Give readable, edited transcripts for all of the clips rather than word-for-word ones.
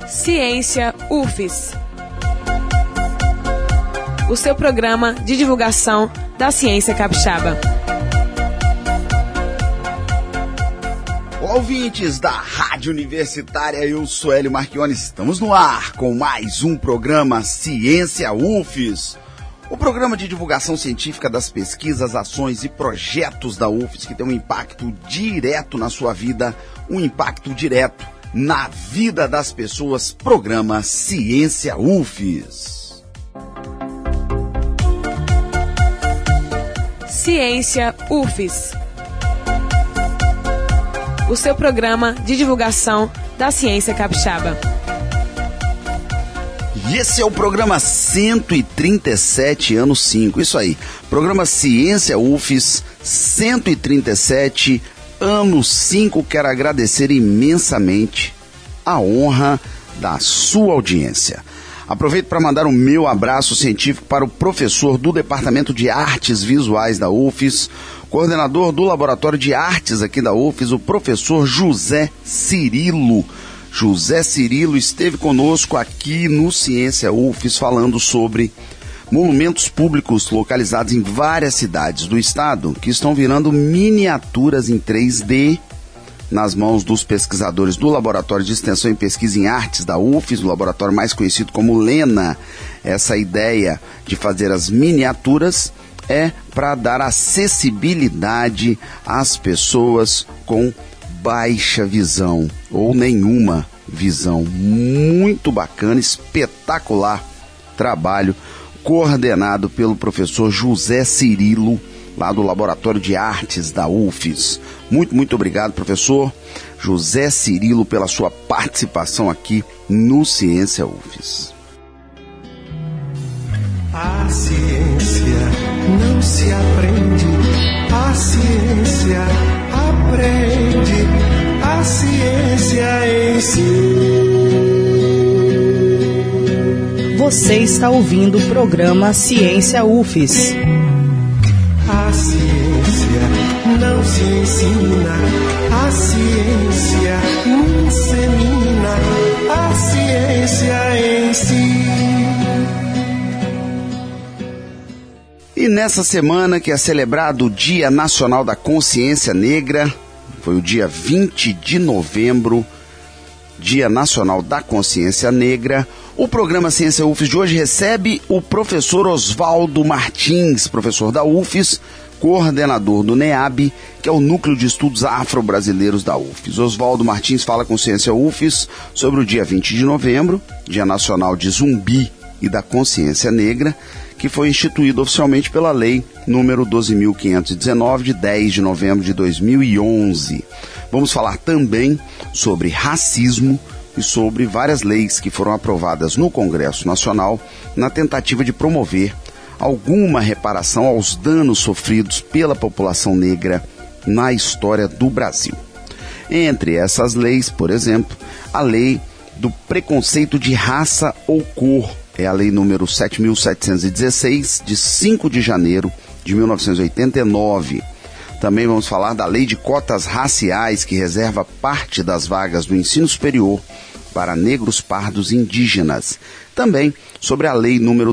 Ciência UFES, o seu programa de divulgação da ciência capixaba. Ouvintes da Rádio Universitária, eu sou Hélio Marchione, estamos no ar com mais um programa Ciência UFES, o programa de divulgação científica das pesquisas, ações e projetos da UFES que tem um impacto direto na sua vida, um impacto direto na vida das pessoas. Programa Ciência UFES. Ciência UFES, o seu programa de divulgação da ciência capixaba. E esse é o programa 137, ano 5, isso aí, programa Ciência UFES 137, ano 5. Quero agradecer imensamente a honra da sua audiência. Aproveito para mandar o meu abraço científico para o professor do Departamento de Artes Visuais da UFES, coordenador do Laboratório de Artes aqui da UFES, o professor José Cirilo. José Cirilo esteve conosco aqui no Ciência UFES falando sobre monumentos públicos localizados em várias cidades do estado que estão virando miniaturas em 3D nas mãos dos pesquisadores do Laboratório de Extensão e Pesquisa em Artes da UFES, o laboratório mais conhecido como LENA. Essa ideia de fazer as miniaturas é para dar acessibilidade às pessoas com baixa visão ou nenhuma visão. Muito bacana, espetacular trabalho coordenado pelo professor José Cirilo, lá do Laboratório de Artes da UFES. Muito obrigado, professor José Cirilo, pela sua participação aqui no Ciência UFES. A ciência não se aprende, a ciência aprende, a ciência ensina. Você está ouvindo o programa Ciência UFES. A ciência não se ensina, a ciência insemina, a ciência ensina. E nessa semana que é celebrado o Dia Nacional da Consciência Negra, foi o dia 20 de novembro, Dia Nacional da Consciência Negra, o programa Ciência UFES de hoje recebe o professor Oswaldo Martins, professor da UFES, coordenador do NEAB, que é o Núcleo de Estudos Afro-Brasileiros da UFES. Oswaldo Martins fala com Ciência UFES sobre o dia 20 de novembro, Dia Nacional de Zumbi e da Consciência Negra, que foi instituído oficialmente pela Lei número 12.519, de 10 de novembro de 2011. Vamos falar também sobre racismo e sobre várias leis que foram aprovadas no Congresso Nacional na tentativa de promover alguma reparação aos danos sofridos pela população negra na história do Brasil. Entre essas leis, por exemplo, a lei do preconceito de raça ou cor, é a lei número 7.716, de 5 de janeiro de 1989. Também vamos falar da lei de cotas raciais, que reserva parte das vagas do ensino superior para negros, pardos e indígenas. Também sobre a lei número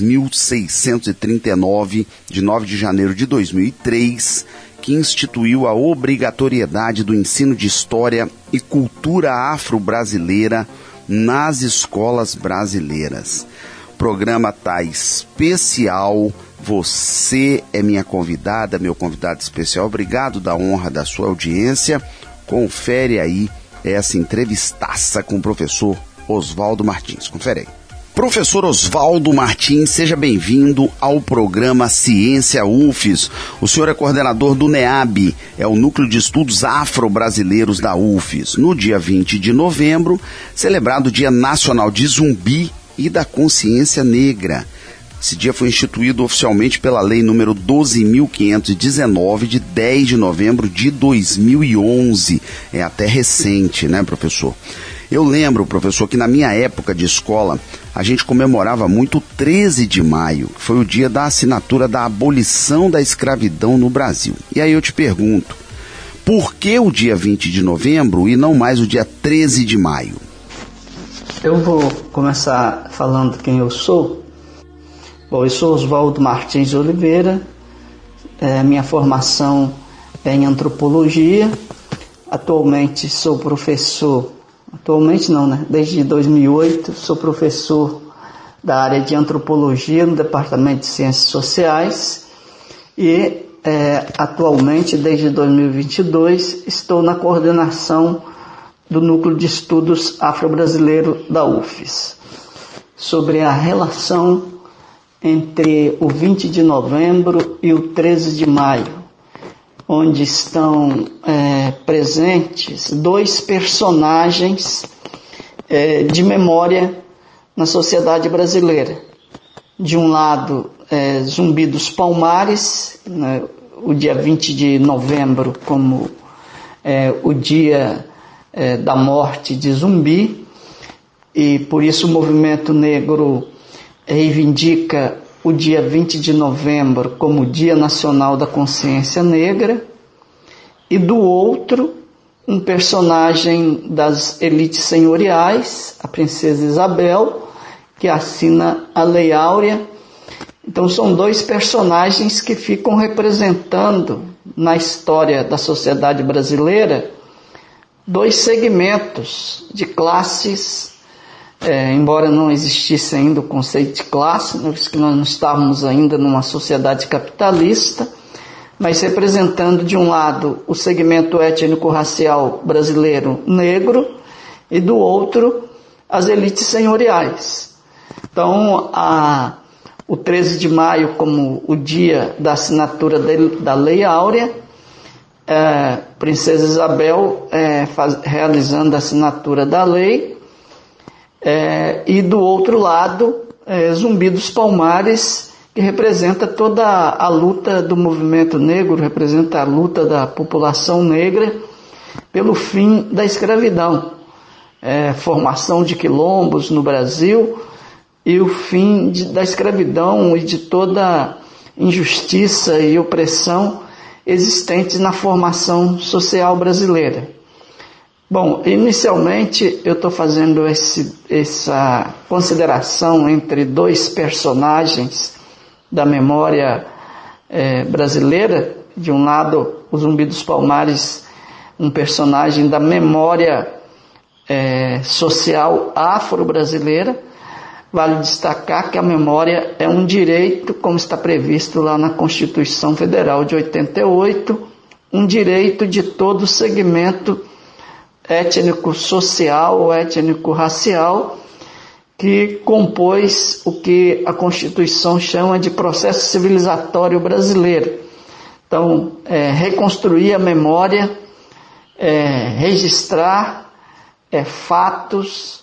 10.639, de 9 de janeiro de 2003, que instituiu a obrigatoriedade do ensino de história e cultura afro-brasileira nas escolas brasileiras. O programa está especial. Você é minha convidada, meu convidado especial. Obrigado da honra da sua audiência. Confere aí essa entrevistaça com o professor Oswaldo Martins. Confere aí. Professor Oswaldo Martins, seja bem-vindo ao programa Ciência UFES. O senhor é coordenador do NEAB, é o Núcleo de Estudos Afro-Brasileiros da UFES. No dia 20 de novembro, celebrado o Dia Nacional de Zumbi e da Consciência Negra. Esse dia foi instituído oficialmente pela Lei número 12.519, de 10 de novembro de 2011. É até recente, né, professor? Eu lembro, professor, que na minha época de escola, a gente comemorava muito o 13 de maio, que foi o dia da assinatura da abolição da escravidão no Brasil. E aí eu te pergunto, por que o dia 20 de novembro e não mais o dia 13 de maio? Eu vou começar falando quem eu sou. Bom, eu sou Oswaldo Martins de Oliveira, minha formação é em antropologia, atualmente sou professor, desde 2008 sou professor da área de antropologia no Departamento de Ciências Sociais e atualmente, desde 2022, estou na coordenação do Núcleo de Estudos Afro-Brasileiro da UFES, sobre a relação entre o 20 de novembro e o 13 de maio, onde estão presentes dois personagens de memória na sociedade brasileira. De um lado, Zumbi dos Palmares, né, o dia 20 de novembro como o dia da morte de Zumbi, e por isso o movimento negro reivindica o dia 20 de novembro como Dia Nacional da Consciência Negra, e do outro, um personagem das elites senhoriais, a princesa Isabel, que assina a Lei Áurea. Então são dois personagens que ficam representando na história da sociedade brasileira dois segmentos de classes, embora não existisse ainda o conceito de classe, visto que nós não estávamos ainda numa sociedade capitalista, mas representando de um lado o segmento étnico-racial brasileiro negro e do outro as elites senhoriais. Então, o 13 de maio como o dia da assinatura da Lei Áurea, Princesa Isabel realizando a assinatura da lei, e do outro lado, Zumbi dos Palmares, que representa toda a luta do movimento negro, representa a luta da população negra pelo fim da escravidão, formação de quilombos no Brasil e o fim da escravidão e de toda injustiça e opressão existentes na formação social brasileira. Bom, inicialmente eu estou fazendo essa consideração entre dois personagens da memória brasileira. De um lado, o Zumbi dos Palmares, um personagem da memória social afro-brasileira. Vale destacar que a memória é um direito, como está previsto lá na Constituição Federal de 88, um direito de todo segmento étnico-social, étnico-racial, que compôs o que a Constituição chama de processo civilizatório brasileiro. Então, reconstruir a memória, registrar fatos,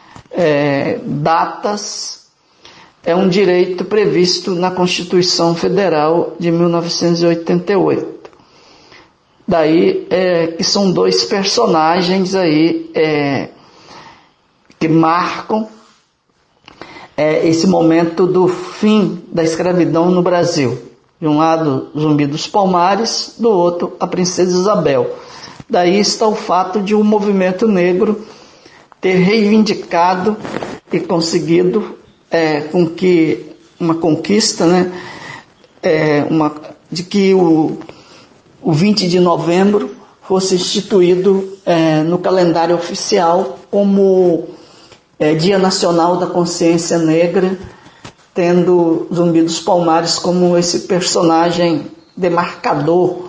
datas, é um direito previsto na Constituição Federal de 1988. Daí que são dois personagens aí que marcam esse momento do fim da escravidão no Brasil. De um lado, Zumbi dos Palmares, do outro, a Princesa Isabel. Daí está o fato de o movimento negro ter reivindicado e conseguido com que uma conquista, de que o 20 de novembro fosse instituído no calendário oficial como Dia Nacional da Consciência Negra, tendo Zumbi dos Palmares como esse personagem demarcador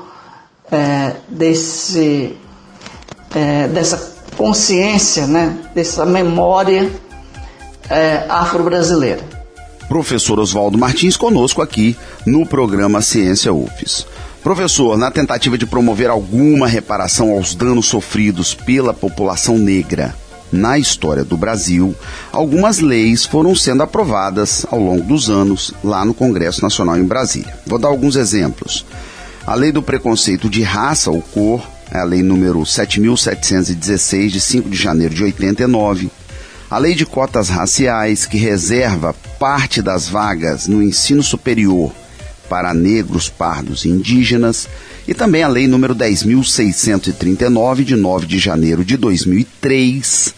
dessa consciência, dessa memória afro-brasileira. Professor Oswaldo Martins conosco aqui no programa Ciência UFES. Professor, na tentativa de promover alguma reparação aos danos sofridos pela população negra na história do Brasil, algumas leis foram sendo aprovadas ao longo dos anos lá no Congresso Nacional em Brasília. Vou dar alguns exemplos. A Lei do Preconceito de Raça ou Cor, a Lei número 7.716, de 5 de janeiro de 89. A Lei de Cotas Raciais, que reserva parte das vagas no ensino superior para negros, pardos e indígenas, e também a Lei número 10.639, de 9 de janeiro de 2003,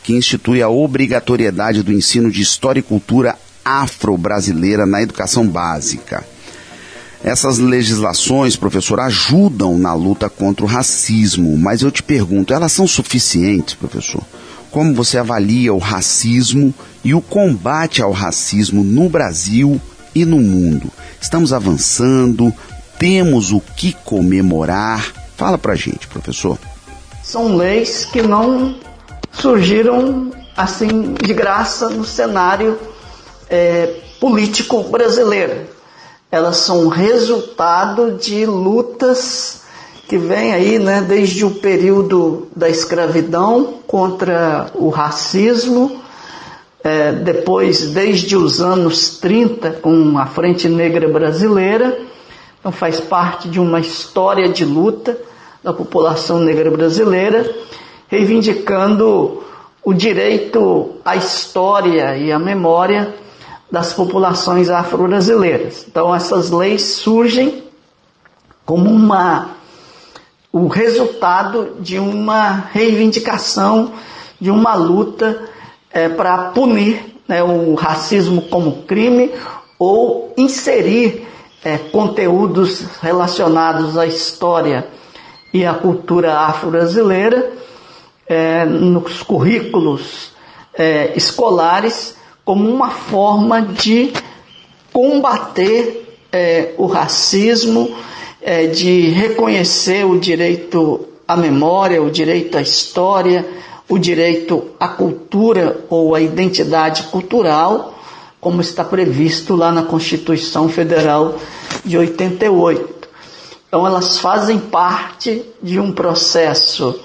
que institui a obrigatoriedade do ensino de história e cultura afro-brasileira na educação básica. Essas legislações, professor, ajudam na luta contra o racismo, mas eu te pergunto, elas são suficientes, professor? Como você avalia o racismo e o combate ao racismo no Brasil e no mundo? Estamos avançando? Temos o que comemorar? Fala pra gente, professor. São leis que não surgiram assim de graça no cenário político brasileiro. Elas são resultado de lutas que vêm aí, né, desde o período da escravidão contra o racismo, depois desde os anos 30 com a Frente Negra Brasileira. Então faz parte de uma história de luta da população negra brasileira, reivindicando o direito à história e à memória das populações afro-brasileiras. Então essas leis surgem como o resultado de uma reivindicação, de uma luta para punir, né, o racismo como crime ou inserir conteúdos relacionados à história e à cultura afro-brasileira nos currículos escolares como uma forma de combater o racismo, de reconhecer o direito à memória, o direito à história, o direito à cultura ou à identidade cultural, como está previsto lá na Constituição Federal de 88. Então elas fazem parte de um processo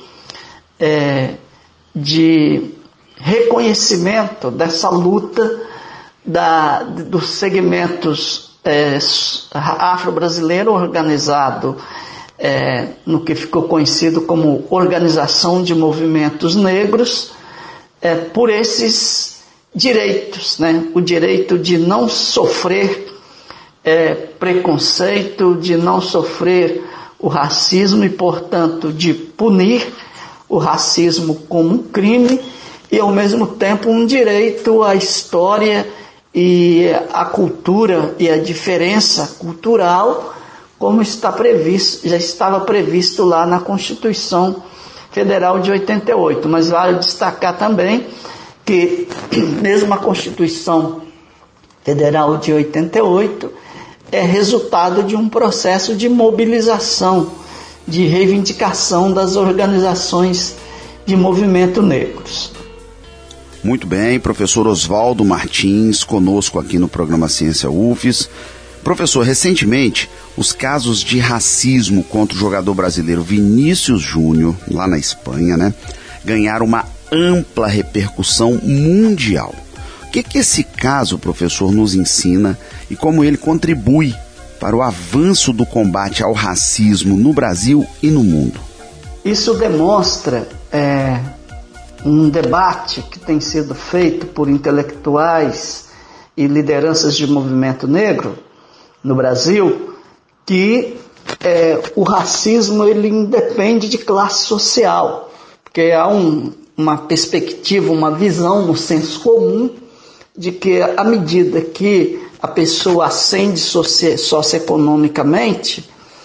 de reconhecimento dessa luta dos segmentos afro-brasileiro organizado no que ficou conhecido como Organização de Movimentos Negros, por esses direitos, né? O direito de não sofrer preconceito, de não sofrer o racismo e, portanto, de punir o racismo como um crime e, ao mesmo tempo, um direito à história e à cultura e à diferença cultural, como está previsto, já estava previsto lá na Constituição Federal de 88. Mas vale destacar também que, mesmo a Constituição Federal de 88, é resultado de um processo de mobilização, de reivindicação das organizações de movimento negros. Muito bem, professor Oswaldo Martins, conosco aqui no programa Ciência UFES. Professor, recentemente, os casos de racismo contra o jogador brasileiro Vinícius Júnior, lá na Espanha, né, ganharam uma ampla repercussão mundial. O que esse caso, professor, nos ensina e como ele contribui para o avanço do combate ao racismo no Brasil e no mundo? Isso demonstra um debate que tem sido feito por intelectuais e lideranças de movimento negro no Brasil, que o racismo ele independe de classe social, porque há uma perspectiva, uma visão no senso comum de que à medida que a pessoa ascende socioeconomicamente,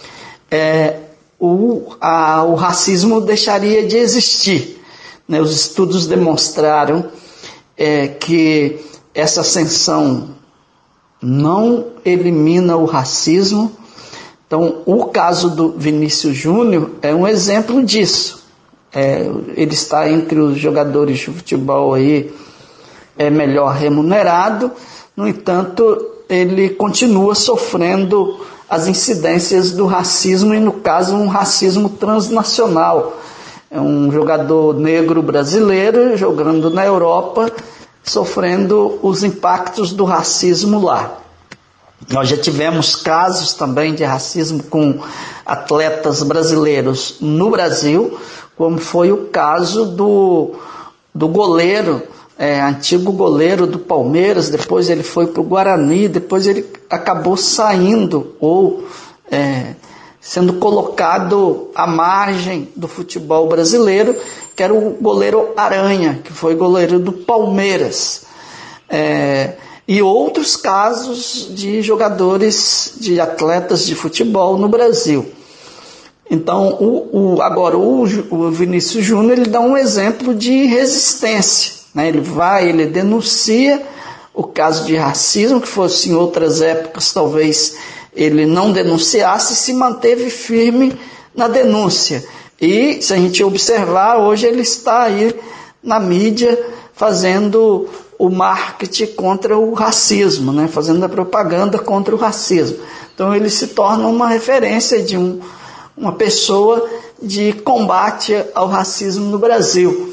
o racismo deixaria de existir. Né? Os estudos demonstraram que essa ascensão não elimina o racismo. Então, o caso do Vinícius Júnior é um exemplo disso. Ele está entre os jogadores de futebol aí, melhor remunerado, no entanto, ele continua sofrendo as incidências do racismo, e no caso, um racismo transnacional. É um jogador negro brasileiro jogando na Europa, sofrendo os impactos do racismo lá. Nós já tivemos casos também de racismo com atletas brasileiros no Brasil, como foi o caso do goleiro, antigo goleiro do Palmeiras, depois ele foi para o Guarani, depois ele acabou saindo ou sendo colocado à margem do futebol brasileiro, que era o goleiro Aranha, que foi goleiro do Palmeiras. E outros casos de jogadores, de atletas de futebol no Brasil. Então, agora o Vinícius Júnior, ele dá um exemplo de resistência, né? Ele denuncia o caso de racismo, que fosse em outras épocas, talvez ele não denunciasse, e se manteve firme na denúncia. E, se a gente observar, hoje ele está aí na mídia fazendo o marketing contra o racismo, né? Fazendo a propaganda contra o racismo. Então ele se torna uma referência de uma pessoa de combate ao racismo no Brasil.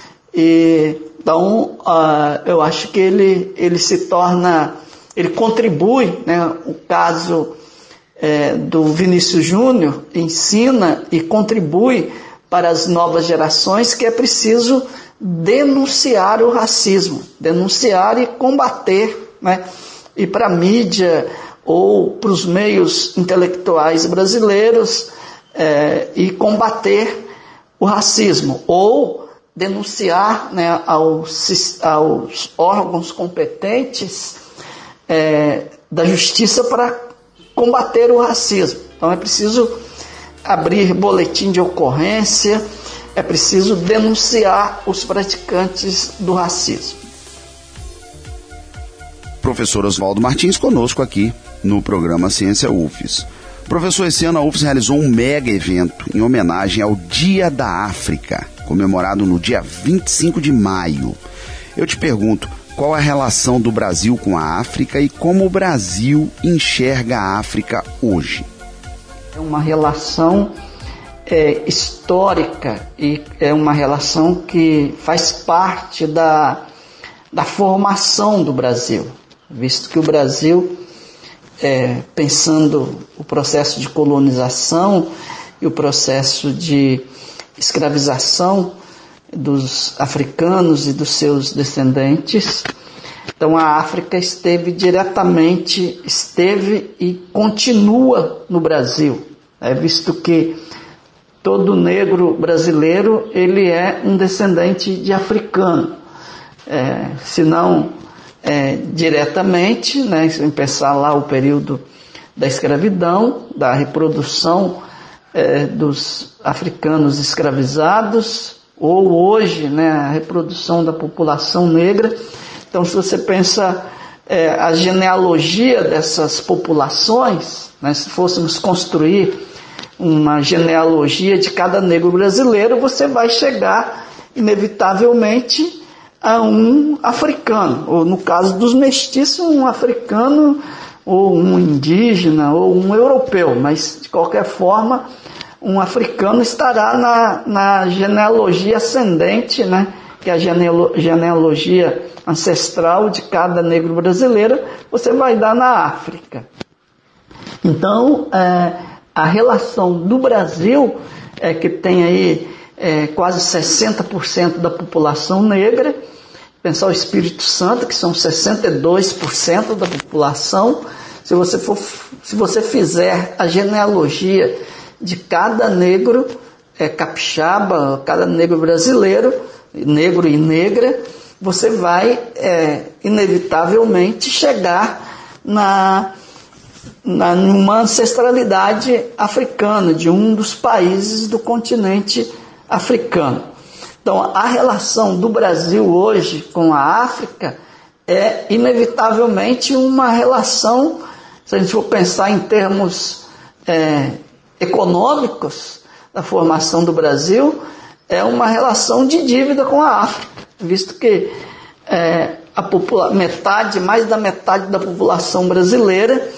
Então eu acho que ele se torna, ele contribui, né? O caso do Vinícius Júnior ensina e contribui para as novas gerações que é preciso denunciar o racismo, denunciar e combater, né? E para a mídia ou para os meios intelectuais brasileiros e combater o racismo, ou denunciar, né, aos órgãos competentes da justiça para combater o racismo. Então é preciso abrir boletim de ocorrência, é preciso denunciar os praticantes do racismo. Professor Oswaldo Martins conosco aqui no programa Ciência UFES. Professor, esse ano a UFES realizou um mega evento em homenagem ao Dia da África, comemorado no dia 25 de maio. Eu te pergunto, qual a relação do Brasil com a África e como o Brasil enxerga a África hoje? É uma relação histórica e é uma relação que faz parte da formação do Brasil, visto que o Brasil, pensando o processo de colonização e o processo de escravização dos africanos e dos seus descendentes, então a África esteve e continua no Brasil, visto que todo negro brasileiro ele é um descendente de africano, se não diretamente, né, se pensar lá o período da escravidão, da reprodução dos africanos escravizados, ou hoje, né, a reprodução da população negra. Então, se você pensa a genealogia dessas populações, né, se fôssemos construir uma genealogia de cada negro brasileiro, você vai chegar, inevitavelmente, a um africano, ou no caso dos mestiços, um africano, ou um indígena, ou um europeu, mas, de qualquer forma, um africano estará na genealogia ascendente, né, que é a genealogia ancestral de cada negro brasileiro, você vai dar na África. Então, a relação do Brasil, que tem aí quase 60% da população negra, pensar o Espírito Santo, que são 62% da população, se você fizer a genealogia de cada negro capixaba, cada negro brasileiro, negro e negra, você vai inevitavelmente chegar numa ancestralidade africana, de um dos países do continente africano. Então, a relação do Brasil hoje com a África é inevitavelmente uma relação, se a gente for pensar em termos econômicos da formação do Brasil, é uma relação de dívida com a África, visto que mais da metade da população brasileira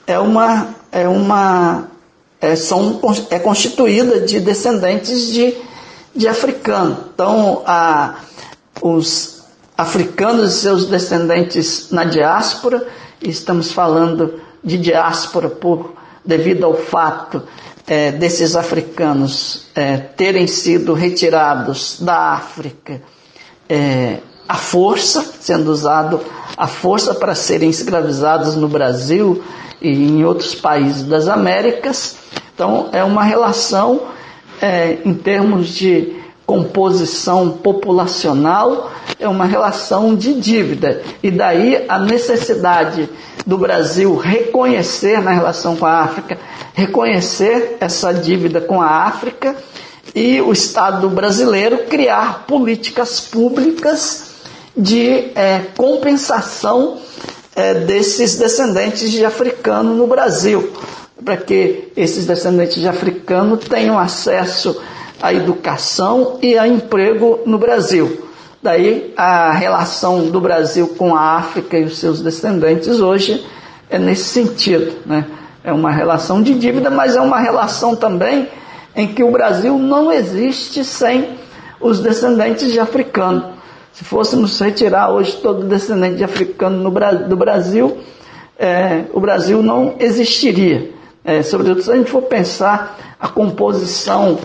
é constituída de descendentes de africanos. Então, os africanos e seus descendentes na diáspora, e estamos falando de diáspora devido ao fato desses africanos terem sido retirados da África à força, sendo usado a força para serem escravizados no Brasil e em outros países das Américas. Então, é uma relação em termos de composição populacional, é uma relação de dívida. E daí a necessidade do Brasil reconhecer, na relação com a África, reconhecer essa dívida com a África e o Estado brasileiro criar políticas públicas de compensação desses descendentes de africano no Brasil, para que esses descendentes de africano tenham acesso à educação e a emprego no Brasil. Daí a relação do Brasil com a África e os seus descendentes hoje é nesse sentido, né? É uma relação de dívida, mas é uma relação também em que o Brasil não existe sem os descendentes de africano. Se fôssemos retirar hoje todo descendente de africano do Brasil, o Brasil não existiria. Sobretudo se a gente for pensar a composição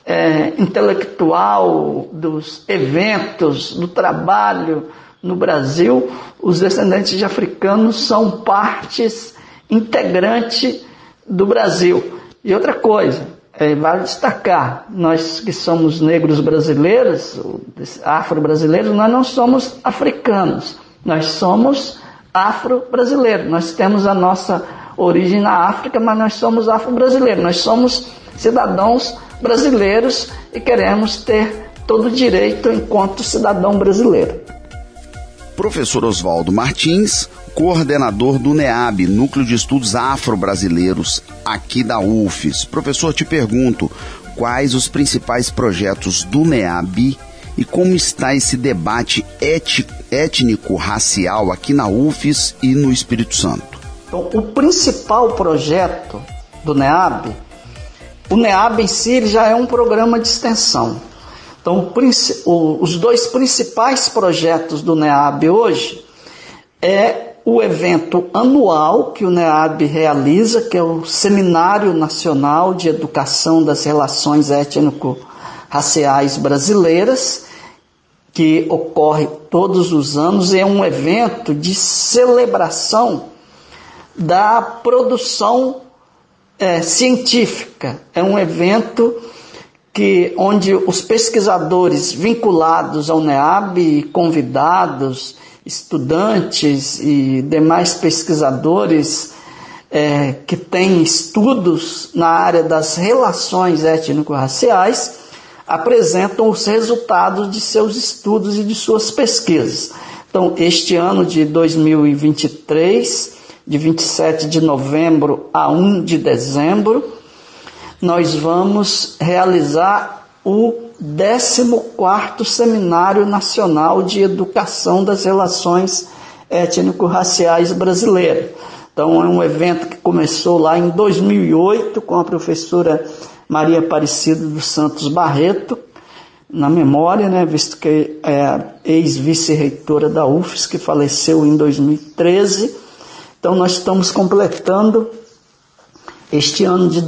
intelectual dos eventos, do trabalho no Brasil, os descendentes de africanos são partes integrantes do Brasil. E outra coisa, vale destacar, nós que somos negros brasileiros, afro-brasileiros, nós não somos africanos, nós somos afro-brasileiros. Nós temos a nossa origem na África, mas nós somos afro-brasileiros, nós somos cidadãos brasileiros e queremos ter todo o direito enquanto cidadão brasileiro. Professor Oswaldo Martins, coordenador do NEAB, Núcleo de Estudos Afro-Brasileiros, aqui da UFES. Professor, te pergunto, quais os principais projetos do NEAB e como está esse debate étnico-racial aqui na UFES e no Espírito Santo? Então, o principal projeto do NEAB, o NEAB em si ele já é um programa de extensão. Então, os dois principais projetos do NEAB hoje é o evento anual que o NEAB realiza, que é o Seminário Nacional de Educação das Relações Étnico-Raciais Brasileiras, que ocorre todos os anos, e é um evento de celebração da produção científica. É um evento onde os pesquisadores vinculados ao NEAB, convidados, estudantes e demais pesquisadores que têm estudos na área das relações étnico-raciais apresentam os resultados de seus estudos e de suas pesquisas. Então, este ano de 2023, de 27 de novembro a 1 de dezembro, nós vamos realizar o 14º Seminário Nacional de Educação das Relações Étnico-Raciais Brasileiras. Então, é um evento que começou lá em 2008 com a professora Maria Aparecida dos Santos Barreto, na memória, né, visto que é a ex-vice-reitora da UFES, que faleceu em 2013. Então, nós estamos completando este ano de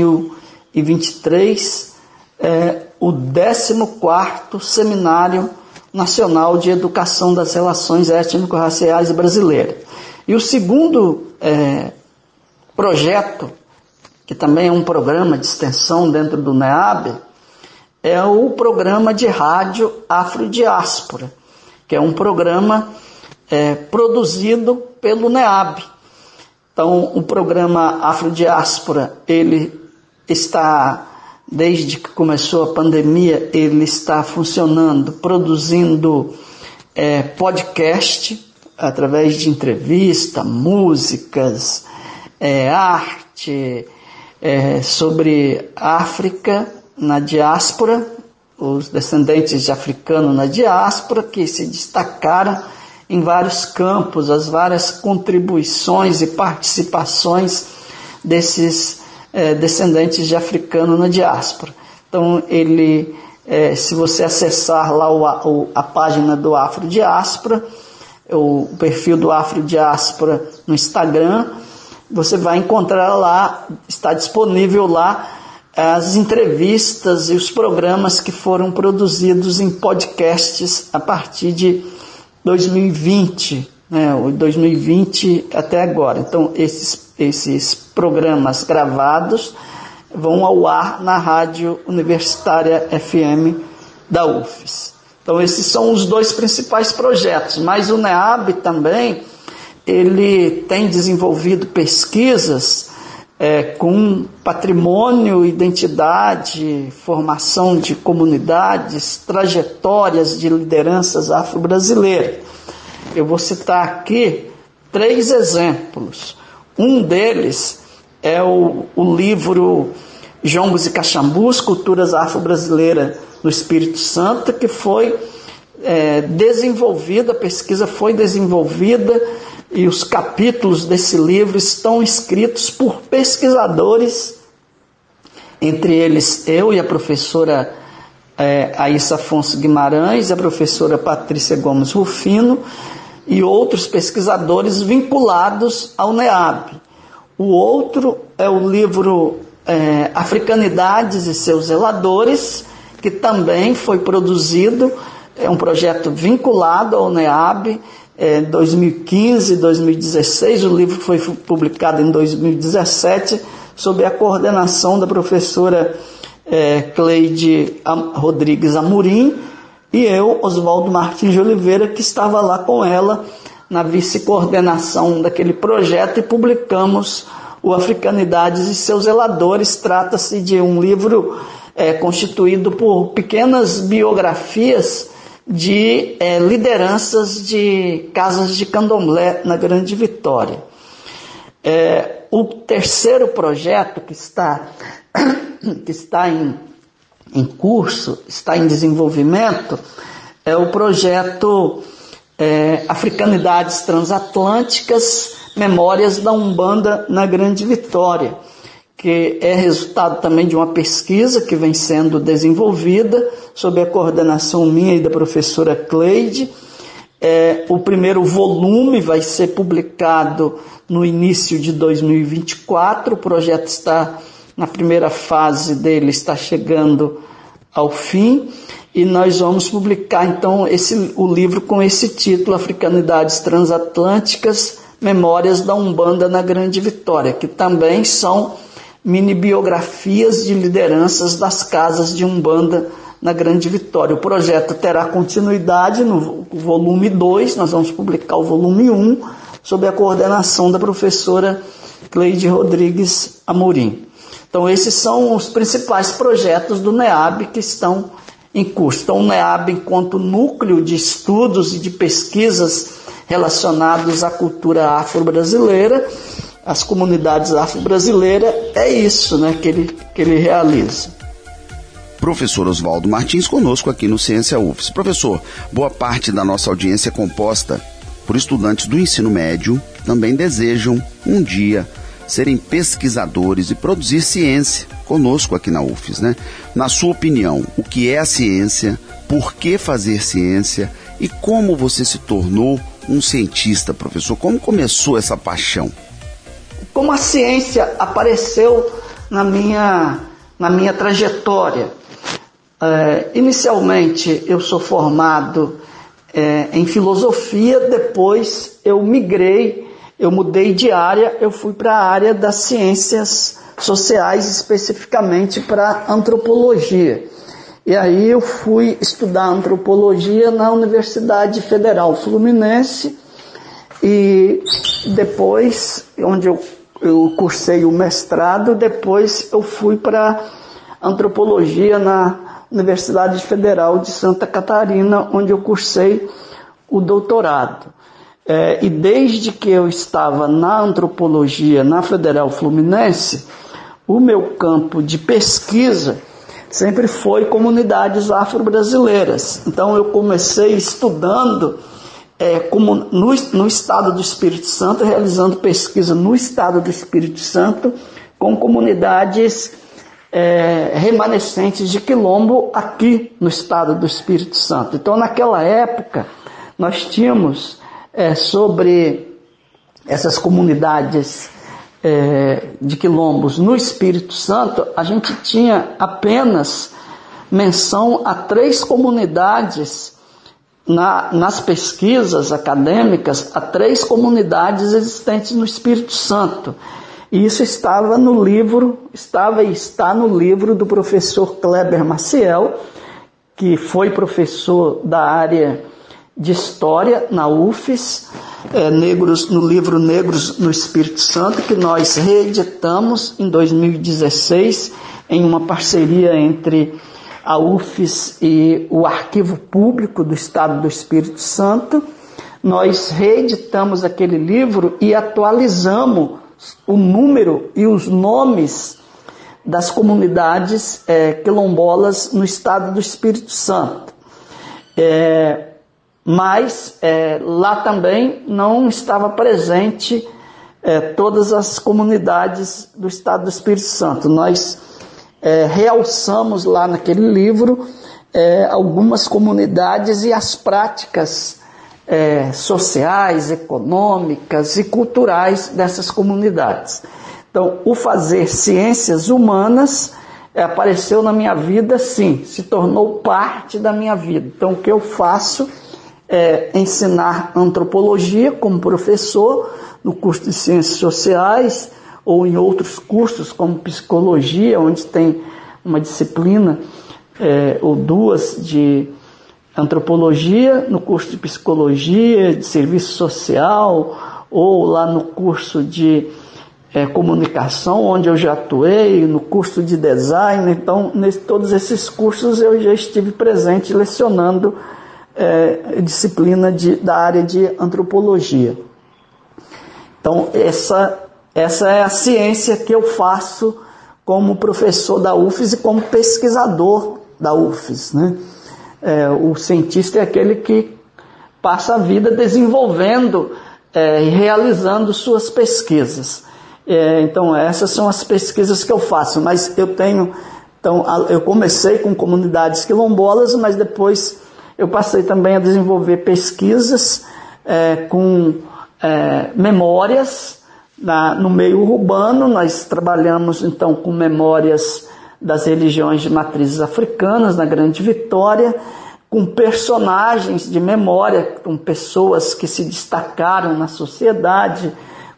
2023 o 14º Seminário Nacional de Educação das Relações Étnico-Raciais Brasileiras. E o segundo projeto, que também é um programa de extensão dentro do NEAB, é o programa de rádio Afrodiáspora, que é um programa produzido pelo NEAB. Então, o programa Afrodiáspora, ele está, desde que começou a pandemia, ele está funcionando, produzindo podcast, através de entrevista, músicas, arte, sobre África na diáspora, os descendentes de africanos na diáspora, que se destacaram em vários campos, as várias contribuições e participações desses descendentes de africano na diáspora. Então, se você acessar lá a página do Afrodiáspora, o perfil do Afrodiáspora no Instagram, você vai encontrar lá, está disponível lá, as entrevistas e os programas que foram produzidos em podcasts a partir de 2020, né, 2020 até agora. Então, esses programas gravados vão ao ar na Rádio Universitária FM da UFES. Então esses são os dois principais projetos, mas o NEAB também ele tem desenvolvido pesquisas com patrimônio, identidade, formação de comunidades, trajetórias de lideranças afro-brasileiras. Eu vou citar aqui 3 exemplos. Um deles é o livro Jongos e Caxambus, Culturas Afro-Brasileiras no Espírito Santo, que foi desenvolvida, a pesquisa foi desenvolvida e os capítulos desse livro estão escritos por pesquisadores, entre eles eu e a professora Aissa Afonso Guimarães, a professora Patrícia Gomes Rufino e outros pesquisadores vinculados ao NEAB. O outro é o livro Africanidades e seus zeladores, que também foi produzido, é um projeto vinculado ao NEAB, 2015, 2016, o livro foi publicado em 2017, sob a coordenação da professora Cleide Rodrigues Amorim, e eu, Oswaldo Martins de Oliveira, que estava lá com ela na vice-coordenação daquele projeto, e publicamos o Africanidades e seus zeladores. Trata-se de um livro constituído por pequenas biografias de lideranças de casas de candomblé na Grande Vitória. O terceiro projeto que está em curso, está em desenvolvimento, é o projeto Africanidades Transatlânticas, Memórias da Umbanda na Grande Vitória, que é resultado também de uma pesquisa que vem sendo desenvolvida sob a coordenação minha e da professora Cleide. O primeiro volume vai ser publicado no início de 2024, o projeto está na primeira fase dele, está chegando ao fim, e nós vamos publicar então o livro com esse título, Africanidades Transatlânticas, Memórias da Umbanda na Grande Vitória, que também são mini-biografias de lideranças das casas de Umbanda na Grande Vitória. O projeto terá continuidade no volume 2, nós vamos publicar o volume 1, sob a coordenação da professora Cleide Rodrigues Amorim. Então esses são os principais projetos do NEAB que estão em curso. Então o NEAB, enquanto núcleo de estudos e de pesquisas relacionados à cultura afro-brasileira, as comunidades afro-brasileiras, é isso, né, que ele realiza. Professor Oswaldo Martins conosco aqui no Ciência UFES. Professor, boa parte da nossa audiência é composta por estudantes do ensino médio que também desejam um dia serem pesquisadores e produzir ciência conosco aqui na UFES, né? Na sua opinião, o que é a ciência, por que fazer ciência e como você se tornou um cientista, professor? Como começou essa paixão? Como a ciência apareceu na minha trajetória. Inicialmente eu sou formado em filosofia, depois eu mudei de área, eu fui para a área das ciências sociais, especificamente para antropologia. E aí eu fui estudar antropologia na Universidade Federal Fluminense, e depois, onde eu cursei o mestrado, depois eu fui para antropologia na Universidade Federal de Santa Catarina, onde eu cursei o doutorado. E desde que eu estava na antropologia na Federal Fluminense, o meu campo de pesquisa sempre foi comunidades afro-brasileiras. Então eu comecei estudando como no estado do Espírito Santo, realizando pesquisa no estado do Espírito Santo com comunidades remanescentes de quilombo aqui no estado do Espírito Santo. Então naquela época nós tínhamos sobre essas comunidades de quilombos no Espírito Santo, a gente tinha apenas menção a 3 comunidades nas pesquisas acadêmicas, a 3 comunidades existentes no Espírito Santo. E isso estava no livro, está no livro do professor Kleber Maciel, que foi professor da área de História na UFES, no livro Negros no Espírito Santo, que nós reeditamos em 2016, em uma parceria entre a UFES e o Arquivo Público do Estado do Espírito Santo. Nós reeditamos aquele livro e atualizamos o número e os nomes das comunidades quilombolas no Estado do Espírito Santo. Mas lá também não estava presente todas as comunidades do Estado do Espírito Santo. Nós realçamos lá naquele livro algumas comunidades e as práticas sociais, econômicas e culturais dessas comunidades. Então, o fazer ciências humanas apareceu na minha vida, sim, se tornou parte da minha vida. Então, o que eu faço é ensinar antropologia como professor no curso de Ciências Sociais ou em outros cursos como psicologia, onde tem uma disciplina ou duas de antropologia, no curso de psicologia, de serviço social, ou lá no curso de comunicação, onde eu já atuei, no curso de design. Então, todos esses cursos eu já estive presente lecionando disciplina da área de antropologia. Então, essa é a ciência que eu faço como professor da UFES e como pesquisador da UFES, né? O cientista é aquele que passa a vida desenvolvendo e realizando suas pesquisas. Então, essas são as pesquisas que eu faço, mas eu comecei com comunidades quilombolas, mas depois eu passei também a desenvolver pesquisas com memórias no meio urbano. Nós trabalhamos então com memórias das religiões de matrizes africanas na Grande Vitória, com personagens de memória, com pessoas que se destacaram na sociedade.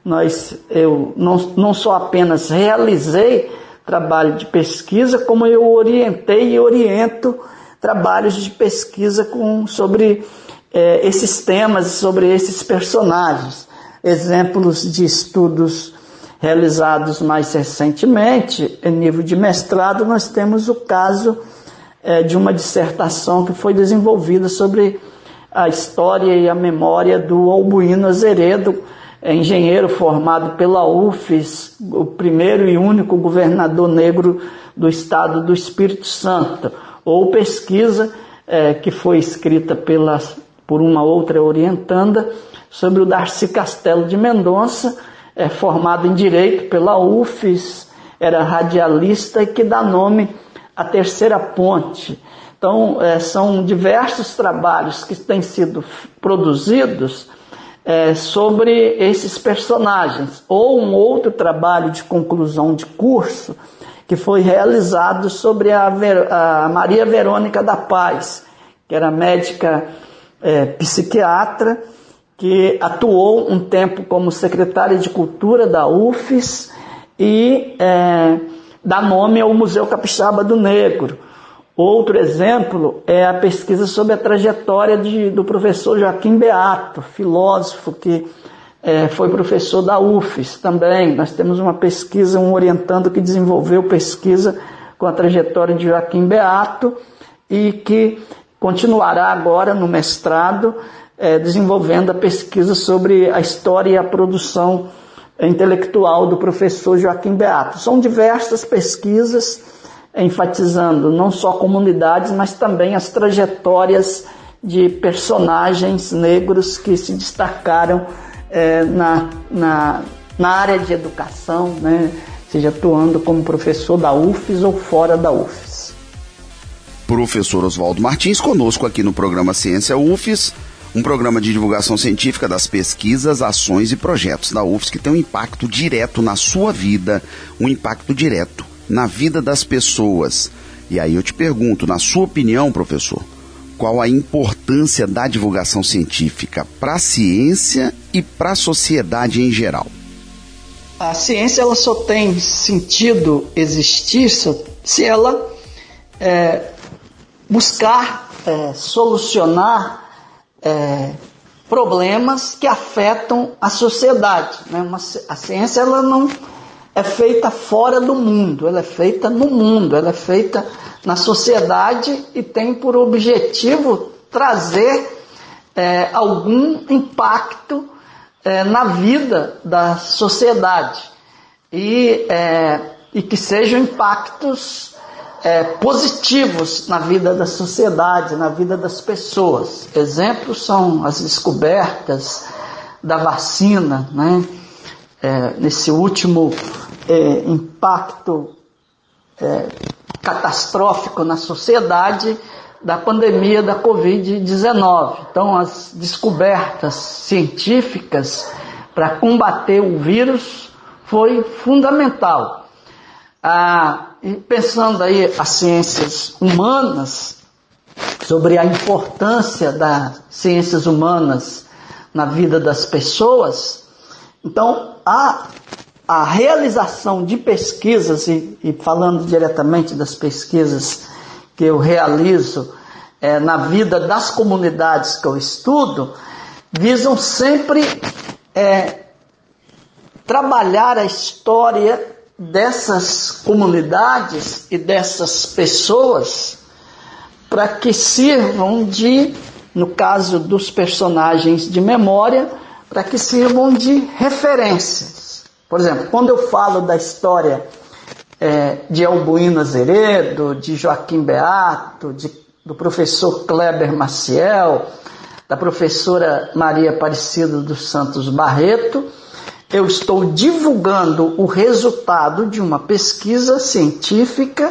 Eu não só apenas realizei trabalho de pesquisa, como eu orientei e oriento trabalhos de pesquisa sobre esses temas, sobre esses personagens. Exemplos de estudos realizados mais recentemente, em nível de mestrado, nós temos o caso de uma dissertação que foi desenvolvida sobre a história e a memória do Albuíno Azeredo, engenheiro formado pela UFES, o primeiro e único governador negro do Estado do Espírito Santo, ou pesquisa que foi escrita por uma outra orientanda sobre o Darcy Castelo de Mendonça, formado em Direito pela UFES, era radialista e que dá nome à Terceira Ponte. Então, são diversos trabalhos que têm sido produzidos sobre esses personagens, ou um outro trabalho de conclusão de curso que foi realizado sobre a Maria Verônica da Paz, que era médica psiquiatra, que atuou um tempo como secretária de Cultura da UFES e dá nome ao Museu Capixaba do Negro. Outro exemplo é a pesquisa sobre a trajetória do professor Joaquim Beato, filósofo que foi professor da UFES também. Nós temos uma pesquisa, um orientando que desenvolveu pesquisa com a trajetória de Joaquim Beato e que continuará agora no mestrado desenvolvendo a pesquisa sobre a história e a produção intelectual do professor Joaquim Beato. São diversas pesquisas enfatizando não só comunidades, mas também as trajetórias de personagens negros que se destacaram na área de educação, né? Seja atuando como professor da UFES ou fora da UFES. Professor Oswaldo Martins conosco aqui no programa Ciência UFES, um programa de divulgação científica das pesquisas, ações e projetos da UFES que tem um impacto direto na sua vida, um impacto direto na vida das pessoas. E aí eu te pergunto, na sua opinião, professor, qual a importância da divulgação científica para a ciência e para a sociedade em geral? A ciência ela só tem sentido existir se ela buscar solucionar problemas que afetam a sociedade, né? A ciência ela não é feita fora do mundo, ela é feita no mundo, ela é feita na sociedade e tem por objetivo trazer algum impacto na vida da sociedade e que sejam impactos positivos na vida da sociedade, na vida das pessoas. Exemplos são as descobertas da vacina, né? Nesse último impacto catastrófico na sociedade da pandemia da Covid-19. Então, as descobertas científicas para combater o vírus foi fundamental. E pensando aí as ciências humanas, sobre a importância das ciências humanas na vida das pessoas, então a realização de pesquisas, e falando diretamente das pesquisas que eu realizo na vida das comunidades que eu estudo, visam sempre trabalhar a história dessas comunidades e dessas pessoas para que sirvam de, no caso dos personagens de memória, para que sirvam de referências. Por exemplo, quando eu falo da história de Albuíno Azeredo, de Joaquim Beato, do professor Kleber Maciel, da professora Maria Aparecida dos Santos Barreto, eu estou divulgando o resultado de uma pesquisa científica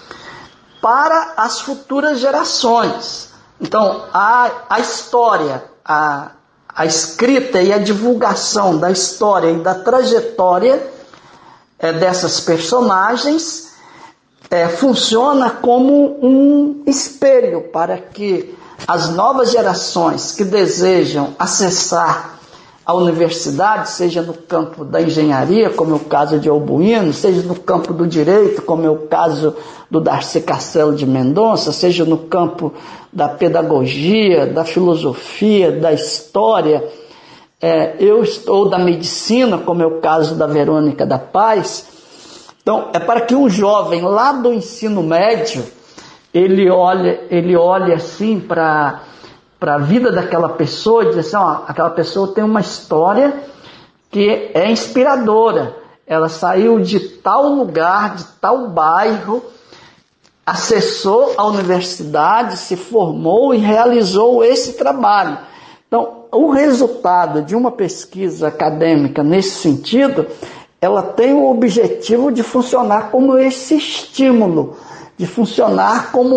para as futuras gerações. Então, a história, a escrita e a divulgação da história e da trajetória dessas personagens funciona como um espelho para que as novas gerações que desejam acessar a universidade, seja no campo da engenharia, como é o caso de Albuíno, seja no campo do direito, como é o caso do Darcy Castelo de Mendonça, seja no campo da pedagogia, da filosofia, da história, ou da medicina, como é o caso da Verônica da Paz. Então, é para que um jovem lá do ensino médio, ele olhe assim para a vida daquela pessoa e diz assim, aquela pessoa tem uma história que é inspiradora. Ela saiu de tal lugar, de tal bairro, acessou a universidade, se formou e realizou esse trabalho. Então, o resultado de uma pesquisa acadêmica nesse sentido, ela tem o objetivo de funcionar como esse estímulo, de funcionar como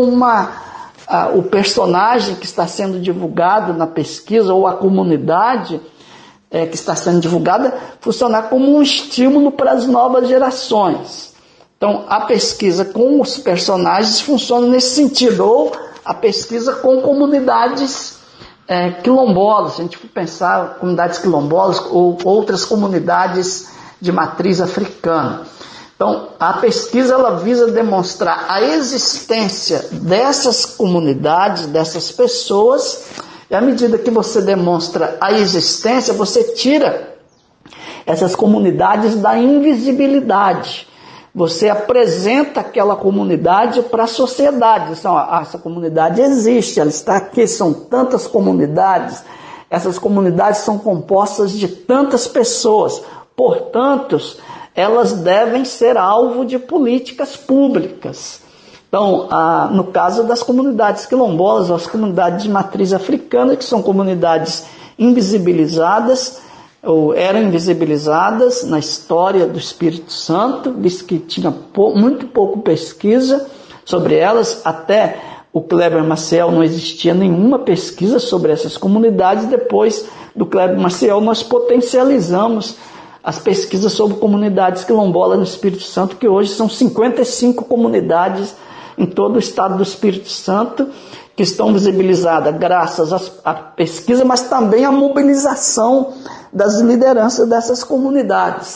o personagem que está sendo divulgado na pesquisa ou a comunidade que está sendo divulgada, funcionar como um estímulo para as novas gerações. Então, a pesquisa com os personagens funciona nesse sentido, ou a pesquisa com comunidades quilombolas, se a gente for pensar comunidades quilombolas ou outras comunidades de matriz africana. Então, a pesquisa ela visa demonstrar a existência dessas comunidades, dessas pessoas, e à medida que você demonstra a existência, você tira essas comunidades da invisibilidade. Você apresenta aquela comunidade para a sociedade. Essa comunidade existe, ela está aqui, são tantas comunidades, essas comunidades são compostas de tantas pessoas, portanto, elas devem ser alvo de políticas públicas. Então, no caso das comunidades quilombolas, as comunidades de matriz africana, que são comunidades invisibilizadas, ou eram invisibilizadas na história do Espírito Santo, visto que tinha muito pouco pesquisa sobre elas, até o Kleber Maciel não existia nenhuma pesquisa sobre essas comunidades. Depois do Kleber Maciel nós potencializamos as pesquisas sobre comunidades quilombolas no Espírito Santo, que hoje são 55 comunidades em todo o estado do Espírito Santo, que estão visibilizadas graças à pesquisa, mas também à mobilização das lideranças dessas comunidades.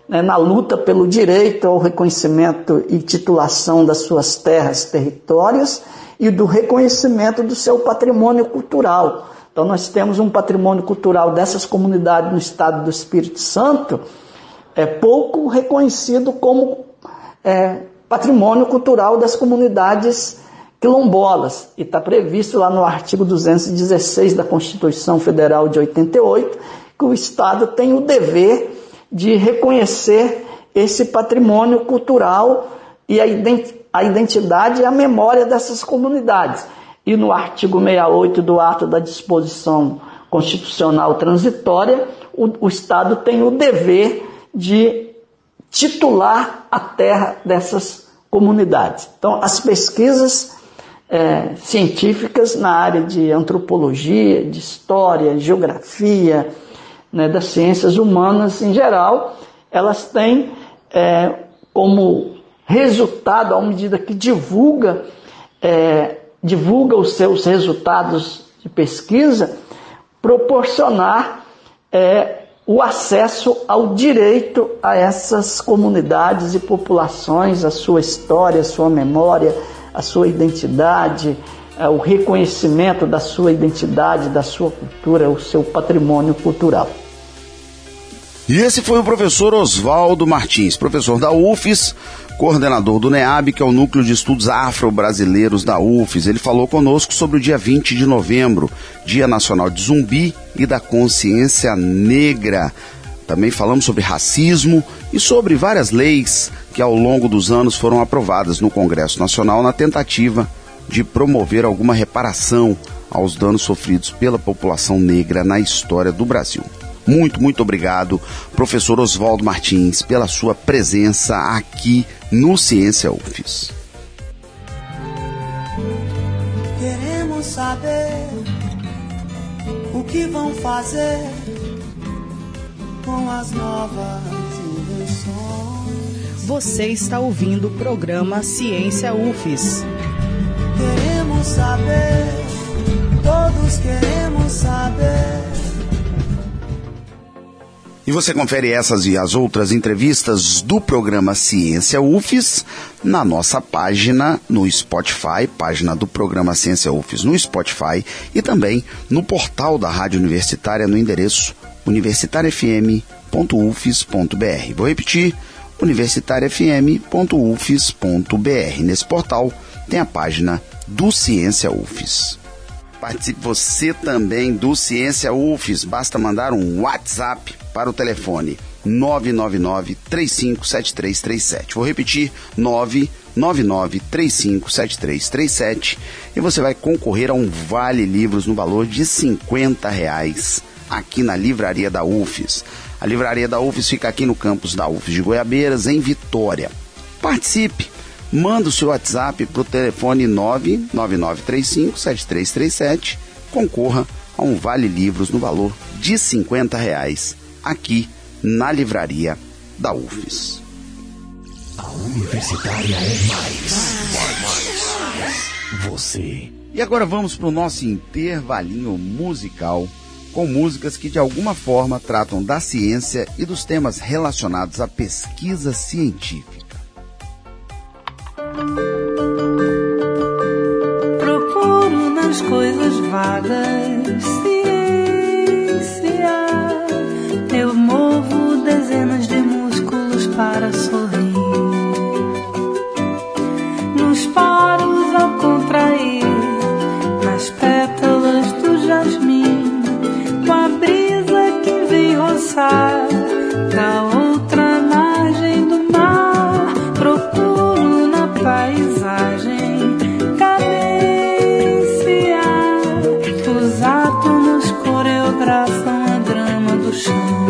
na luta pelo direito ao reconhecimento e titulação das suas terras, territórios e do reconhecimento do seu patrimônio cultural. Então nós temos um patrimônio cultural dessas comunidades no estado do Espírito Santo, pouco reconhecido como patrimônio cultural das comunidades quilombolas. E está previsto lá no artigo 216 da Constituição Federal de 88, que o Estado tem o dever de reconhecer esse patrimônio cultural e a identidade e a memória dessas comunidades. E no artigo 68 do ato da disposição constitucional transitória, o Estado tem o dever de titular a terra dessas comunidades. Então, as pesquisas científicas na área de antropologia, de história, geografia, das ciências humanas em geral, elas têm como resultado, à medida que divulga os seus resultados de pesquisa, proporcionar o acesso ao direito a essas comunidades e populações, a sua história, a sua memória, a sua identidade, o reconhecimento da sua identidade, da sua cultura, o seu patrimônio cultural. E esse foi o professor Oswaldo Martins, professor da UFES, coordenador do NEAB, que é o Núcleo de Estudos Afro-Brasileiros da UFES. Ele falou conosco sobre o dia 20 de novembro, Dia Nacional de Zumbi e da Consciência Negra. Também falamos sobre racismo e sobre várias leis que ao longo dos anos foram aprovadas no Congresso Nacional na tentativa de promover alguma reparação aos danos sofridos pela população negra na história do Brasil. Muito, muito obrigado, professor Oswaldo Martins, pela sua presença aqui no Ciência UFES. Queremos saber o que vão fazer com as novas invenções. Você está ouvindo o programa Ciência UFES. Queremos saber, todos queremos saber. E você confere essas e as outras entrevistas do programa Ciência UFES na nossa página no Spotify, página do programa Ciência UFES no Spotify e também no portal da Rádio Universitária no endereço universitariafm.ufes.br. Vou repetir, universitariafm.ufes.br. Nesse portal tem a página do Ciência UFES. Participe você também do Ciência UFES. Basta mandar um WhatsApp para o telefone 999-357337. Vou repetir, 999-357337. E você vai concorrer a um Vale Livros no valor de R$50 aqui na Livraria da UFES. A Livraria da UFES fica aqui no campus da UFES de Goiabeiras, em Vitória. Participe! Manda o seu WhatsApp para o telefone 999-357337. Concorra a um Vale Livros no valor de R$50 aqui na Livraria da UFES. A Universitária é mais. Você. E agora vamos para o nosso intervalinho musical com músicas que de alguma forma tratam da ciência e dos temas relacionados à pesquisa científica. Procuro nas coisas vagas ciência. Eu movo dezenas de músculos para sorrir. Nos poros ao contrair, nas pétalas do jasmim, com a brisa que vem roçar da outra margem do mar. Procuro na paisagem cadência. Os átomos coreografam a grama do chão.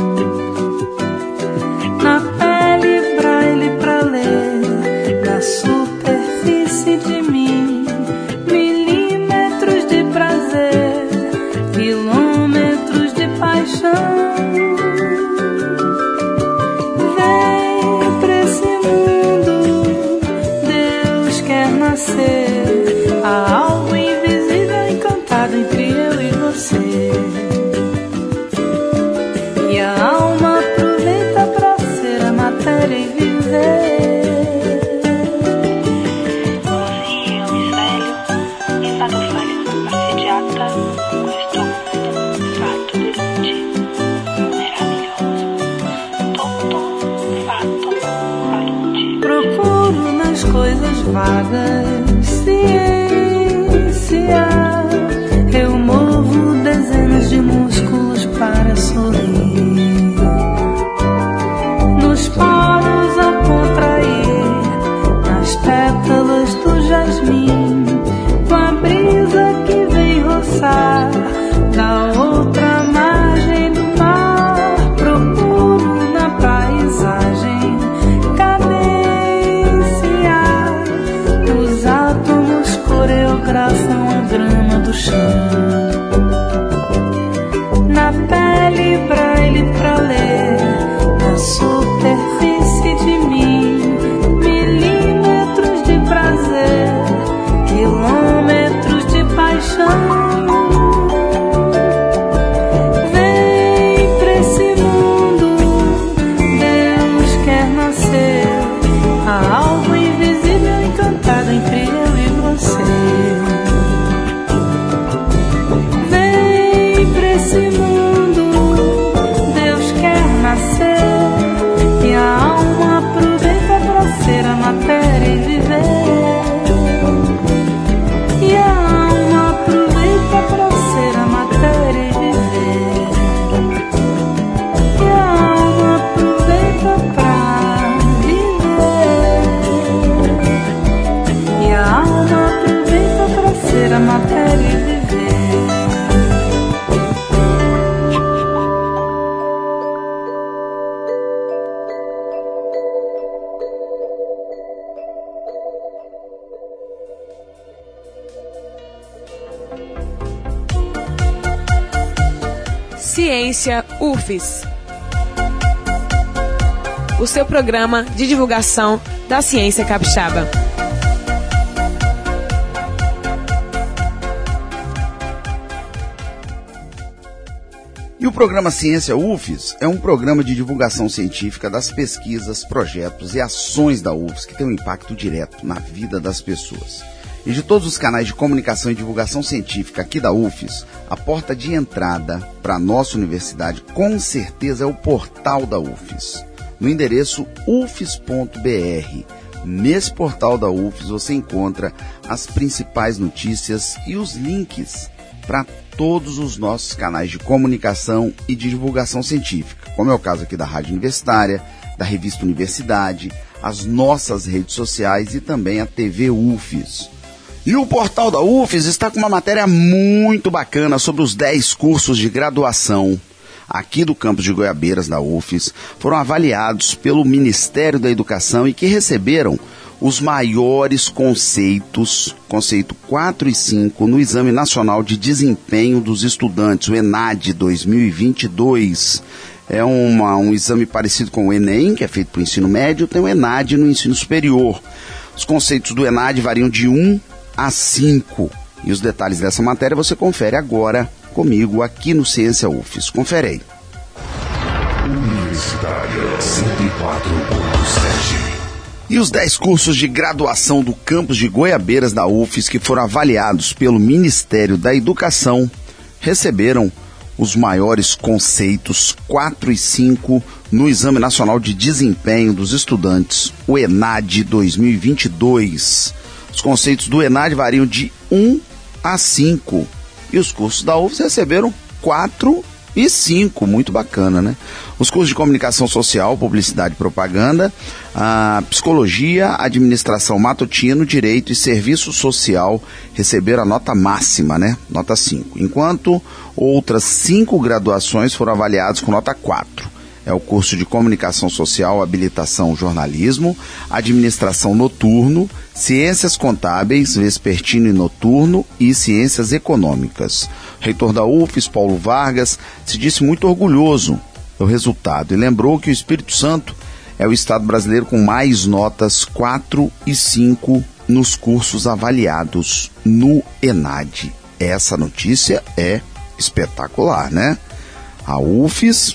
Na pele, braille pra ler, na superfície de mim, milímetros de prazer, quilômetros de paixão. Vem pra esse mundo, Deus quer nascer. Há algo invisível encantado entre eu e você. E a alma aproveita pra ser vagas. Ciência, eu movo dezenas de músculos para sorrir. Nos poros a contrair, nas pétalas do jasmim, com a brisa que vem roçar da outra margem do mar, procuro na paisagem cadência. Os átomos coreografam a grama do chão. Na pele, braille pra ler, na superfície de mim, milímetros de prazer, quilômetros de paixão. Há algo invisível encantado entre eu e você. Vem pra esse mundo, Deus quer nascer, e a alma aproveita pra ser a matéria e viver. E a alma aproveita pra ser a matéria e viver. E a alma aproveita pra ser a matéria e viver. Ciência UFES, o seu programa de divulgação da ciência capixaba. E o programa Ciência UFES é um programa de divulgação científica das pesquisas, projetos e ações da UFES que tem um impacto direto na vida das pessoas. E de todos os canais de comunicação e divulgação científica aqui da UFES, a porta de entrada para a nossa universidade com certeza é o portal da UFES, no endereço ufes.br. Nesse portal da UFES você encontra as principais notícias e os links para todos os nossos canais de comunicação e de divulgação científica, como é o caso aqui da Rádio Universitária, da Revista Universidade, as nossas redes sociais e também a TV UFES. E o portal da UFES está com uma matéria muito bacana sobre os 10 cursos de graduação aqui do campus de Goiabeiras da UFES, foram avaliados pelo Ministério da Educação e que receberam os maiores conceitos, conceito 4 e 5, no Exame Nacional de Desempenho dos Estudantes, o ENAD 2022. É um exame parecido com o Enem, que é feito para o ensino médio, tem o ENAD no ensino superior. Os conceitos do ENAD variam de 1 a 5. E os detalhes dessa matéria você confere agora comigo aqui no Ciência UFES. Confere aí. Universitária 104.7. E os 10 cursos de graduação do campus de Goiabeiras da UFES que foram avaliados pelo Ministério da Educação receberam os maiores conceitos 4 e 5 no Exame Nacional de Desempenho dos Estudantes, o ENAD 2022. Os conceitos do ENAD variam de 1 a 5 e os cursos da UFES receberam 4 e 5, muito bacana, né? Os cursos de comunicação social, publicidade e propaganda, a psicologia, administração matutino, direito e serviço social receberam a nota máxima, né? Nota 5. Enquanto outras 5 graduações foram avaliadas com nota 4. É o curso de comunicação social, habilitação jornalismo, administração noturno, ciências contábeis, vespertino e noturno e ciências econômicas. O reitor da UFES, Paulo Vargas, se disse muito orgulhoso do resultado e lembrou que o Espírito Santo é o estado brasileiro com mais notas 4 e 5 nos cursos avaliados no ENAD. Essa notícia é espetacular, né? A UFES...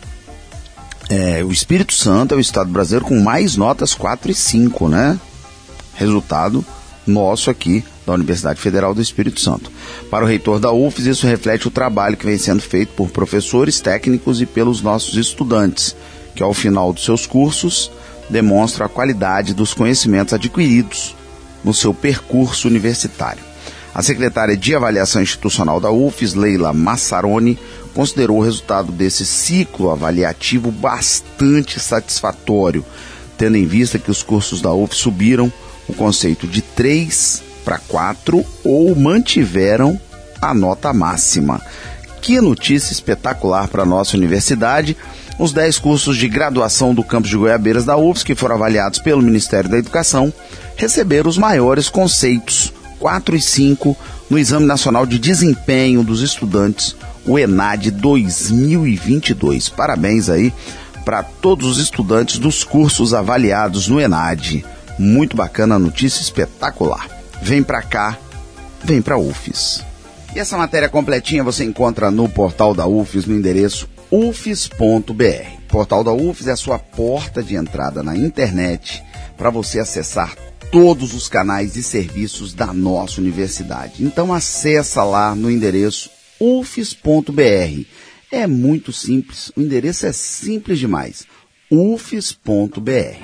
o Espírito Santo é o estado brasileiro com mais notas 4 e 5, né? Resultado nosso aqui da Universidade Federal do Espírito Santo. Para o reitor da UFES, isso reflete o trabalho que vem sendo feito por professores, técnicos e pelos nossos estudantes, que ao final dos seus cursos demonstram a qualidade dos conhecimentos adquiridos no seu percurso universitário. A secretária de Avaliação Institucional da UFES, Leila Massaroni, considerou o resultado desse ciclo avaliativo bastante satisfatório, tendo em vista que os cursos da UFES subiram o conceito de 3 para 4 ou mantiveram a nota máxima. Que notícia espetacular para a nossa universidade! Os 10 cursos de graduação do campus de Goiabeiras da UFES, que foram avaliados pelo Ministério da Educação, receberam os maiores conceitos, 4 e 5, no Exame Nacional de Desempenho dos Estudantes, o ENAD 2022. Parabéns aí para todos os estudantes dos cursos avaliados no ENAD. Muito bacana a notícia, espetacular. Vem para cá, vem para a UFES. E essa matéria completinha você encontra no portal da UFES, no endereço ufes.br. O portal da UFES é a sua porta de entrada na internet para você acessar todos os canais e serviços da nossa universidade. Então acessa lá no endereço ufes.br. É muito simples, o endereço é simples demais. ufes.br.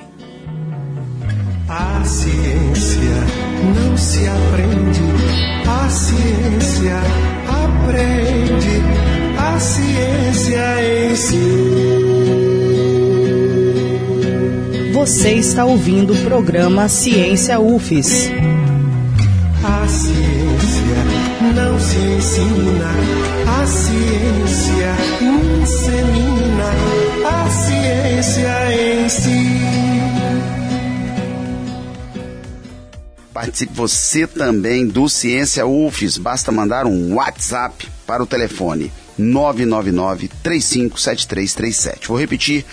A ciência não se aprende, a ciência aprende, a ciência ensina. Você está ouvindo o programa Ciência UFES. A ciência não se ensina, a ciência insemina, a ciência ensina. Participe você também do Ciência UFES. Basta mandar um WhatsApp para o telefone 999-357337. Vou repetir,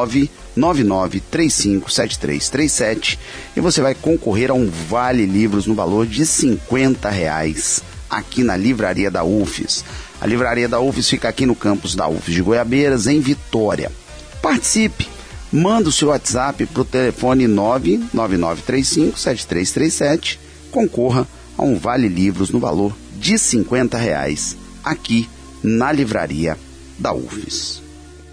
999-357337. E você vai concorrer a um Vale Livros no valor de R$50 aqui na Livraria da UFES. A Livraria da UFES fica aqui no campus da UFES de Goiabeiras, em Vitória. Participe! Manda o seu WhatsApp para o telefone 999-357337. Concorra a um Vale Livros no valor de R$50 aqui na Livraria da UFES.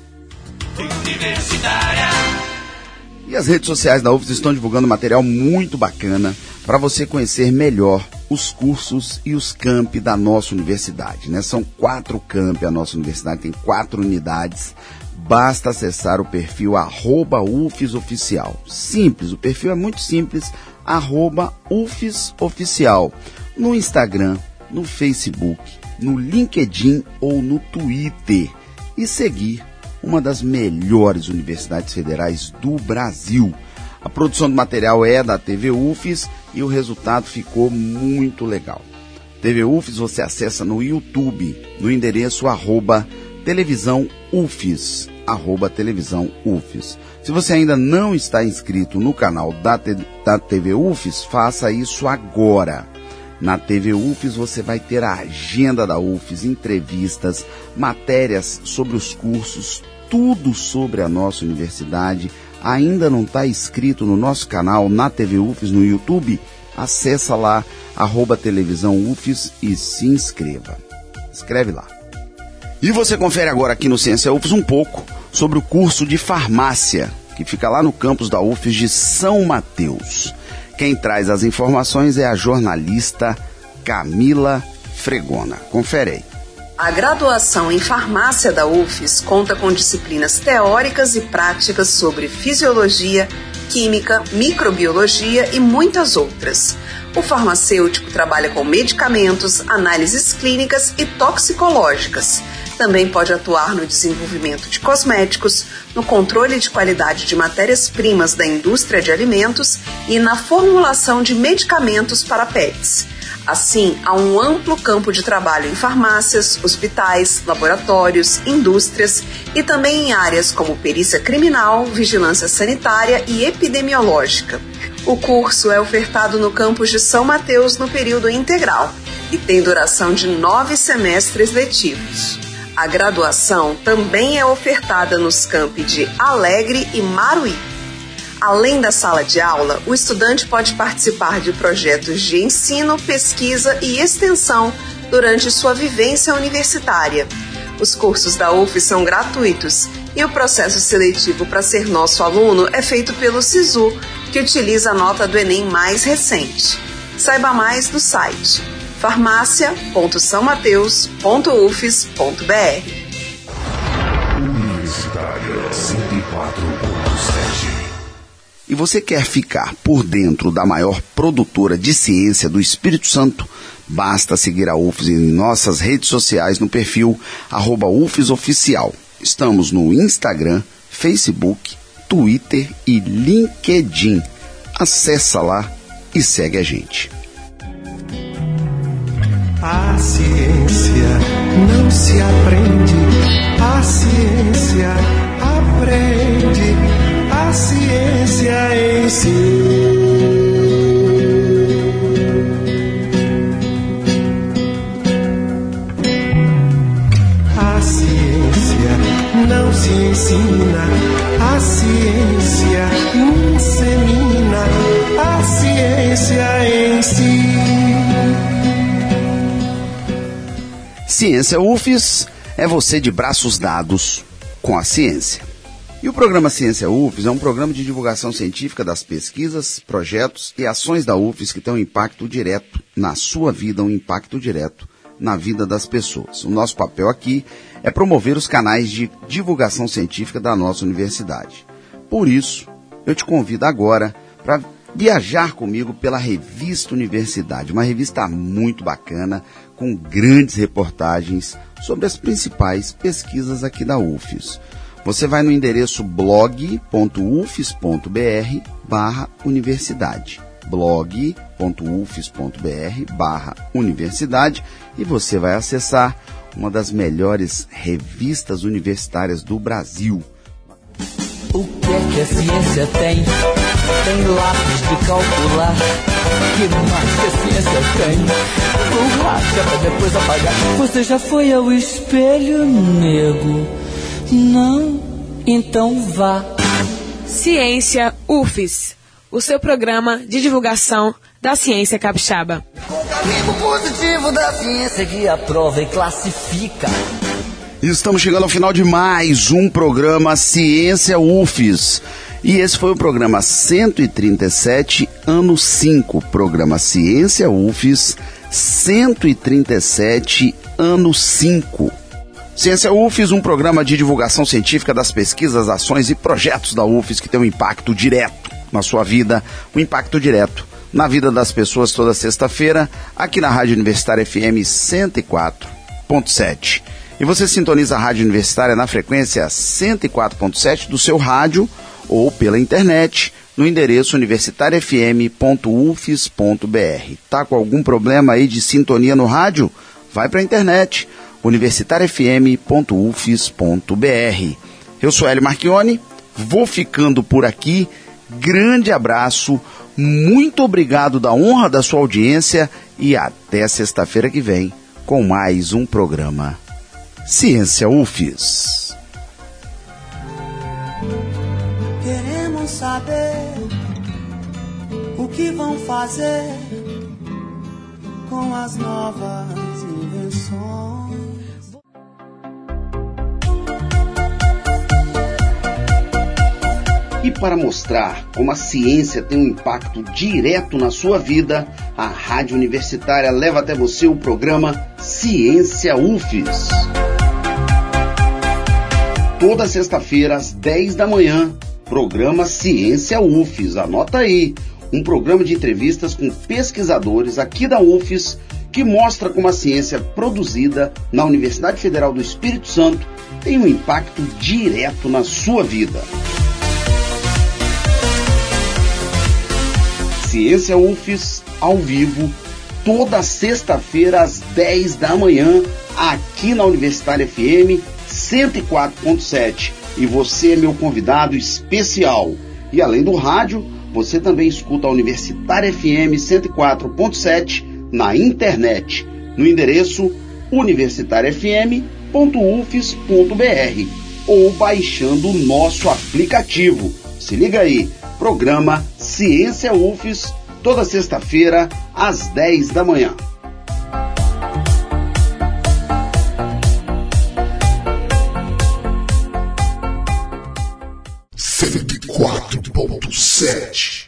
E as redes sociais da UFES estão divulgando material muito bacana para você conhecer melhor os cursos e os campi da nossa universidade, né? São 4 campi, a nossa universidade tem 4 unidades. Basta acessar o perfil @UFESOficial. Simples, o perfil é muito simples, @UFESOficial. No Instagram, no Facebook, no LinkedIn ou no Twitter. E seguir uma das melhores universidades federais do Brasil. A produção do material é da TV UFES e o resultado ficou muito legal. TV UFES você acessa no YouTube, no endereço @televisão UFES, @televisão UFES. Se você ainda não está inscrito no canal da TV UFES, faça isso agora. Na TV UFES você vai ter a agenda da UFES, entrevistas, matérias sobre os cursos, tudo sobre a nossa universidade. Ainda não está inscrito no nosso canal na TV UFES no YouTube? Acessa lá, @televisão UFES e se inscreva. Escreve lá. E você confere agora aqui no Ciência UFES um pouco sobre o curso de farmácia, que fica lá no campus da UFES de São Mateus. Quem traz as informações é a jornalista Camila Fregona. Confere aí. A graduação em farmácia da UFES conta com disciplinas teóricas e práticas sobre fisiologia, química, microbiologia e muitas outras. O farmacêutico trabalha com medicamentos, análises clínicas e toxicológicas. Também pode atuar no desenvolvimento de cosméticos, no controle de qualidade de matérias-primas da indústria de alimentos e na formulação de medicamentos para pets. Assim, há um amplo campo de trabalho em farmácias, hospitais, laboratórios, indústrias e também em áreas como perícia criminal, vigilância sanitária e epidemiológica. O curso é ofertado no campus de São Mateus no período integral e tem duração de 9 semestres letivos. A graduação também é ofertada nos campi de Alegre e Maruí. Além da sala de aula, o estudante pode participar de projetos de ensino, pesquisa e extensão durante sua vivência universitária. Os cursos da UFES são gratuitos e o processo seletivo para ser nosso aluno é feito pelo SISU, que utiliza a nota do Enem mais recente. Saiba mais no site farmacia.sãomateus.ufes.br. Universitária 104.7. E você quer ficar por dentro da maior produtora de ciência do Espírito Santo? Basta seguir a UFES em nossas redes sociais no perfil @UFESOficial. Estamos no Instagram, Facebook, Twitter e LinkedIn. Acesse lá e segue a gente. A ciência não se aprende, a ciência aprende, a ciência ensina. A ciência não se ensina, a ciência insemina, a ciência ensina. Ciência UFES é você de braços dados com a ciência. E o programa Ciência UFES é um programa de divulgação científica das pesquisas, projetos e ações da UFES que tem um impacto direto na sua vida, um impacto direto na vida das pessoas. O nosso papel aqui é promover os canais de divulgação científica da nossa universidade. Por isso, eu te convido agora para viajar comigo pela Revista Universidade, uma revista muito bacana, com grandes reportagens sobre as principais pesquisas aqui da UFES. Você vai no endereço blog.ufes.br/universidade, blog.ufes.br/universidade, e você vai acessar uma das melhores revistas universitárias do Brasil. O que é que a ciência tem? Tem lápis de calcular. Que mais que a ciência tem? Borracha pra depois apagar. Você já foi ao espelho, nego? Não? Então vá. Ciência UFES, o seu programa de divulgação da ciência capixaba. O carimbo positivo da ciência que aprova e classifica. Estamos chegando ao final de mais um programa Ciência UFES. E esse foi o programa 137, ano 5. Programa Ciência UFES 137, ano 5. Ciência UFES, um programa de divulgação científica das pesquisas, ações e projetos da UFES que tem um impacto direto na sua vida, um impacto direto na vida das pessoas toda sexta-feira, aqui na Rádio Universitária FM 104.7. E você sintoniza a Rádio Universitária na frequência 104.7 do seu rádio ou pela internet no endereço universitariafm.ufes.br. Tá com algum problema aí de sintonia no rádio? Vai para a internet, universitariafm.ufes.br. Eu sou Hélio Marchione, vou ficando por aqui. Grande abraço, muito obrigado da honra da sua audiência e até sexta-feira que vem com mais um programa Ciência UFES. Queremos saber o que vão fazer com as novas invenções. E para mostrar como a ciência tem um impacto direto na sua vida, a Rádio Universitária leva até você o programa Ciência UFES. Toda sexta-feira, às 10 da manhã, programa Ciência UFES. Anota aí, um programa de entrevistas com pesquisadores aqui da UFES que mostra como a ciência produzida na Universidade Federal do Espírito Santo tem um impacto direto na sua vida. Ciência UFES, ao vivo, toda sexta-feira, às 10 da manhã, aqui na Universitária FM 104.7. E você é meu convidado especial. E além do rádio, você também escuta a Universitária FM 104.7 na internet, no endereço universitariafm.ufes.br ou baixando o nosso aplicativo. Se liga aí, programa Ciência UFES, toda sexta-feira, às 10 da manhã. .7